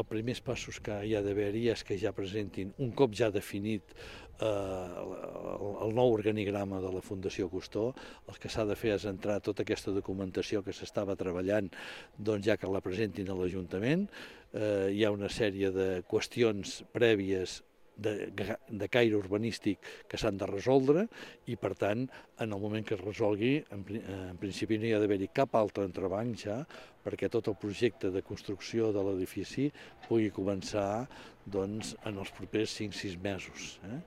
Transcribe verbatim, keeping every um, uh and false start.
els primers passos que hi ha d'haver-hi és que ja presentin, un cop ja definit eh, el, el nou organigrama de la Fundació Cousteau, el que s'ha de fer és entrar tota aquesta documentació que s'estava treballant, doncs ja que la presentin a l'Ajuntament. Eh, hi ha una sèrie de qüestions prèvies de, de caire urbanístic que s'han de resoldre i, per tant, en el moment que es resolgui, en, en principi no hi ha d'haver-hi cap altre entrebanc ja perquè tot el projecte de construcció de l'edifici pugui començar doncs, en els propers cinc sis mesos. Eh?